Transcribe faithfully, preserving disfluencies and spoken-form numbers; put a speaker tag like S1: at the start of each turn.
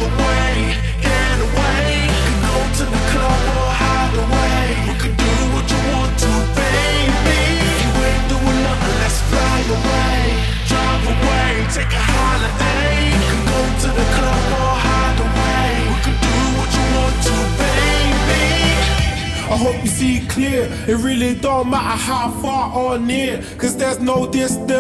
S1: drive away, get away. Could go to the club or hide away. We could do what you want to, baby. If you ain't doing nothing, let's fly away. Drive away, take a holiday. Could go to the club or hide away. We could do what you want to, baby. I hope you see clear. It really don't matter how far or near, cause there's no distance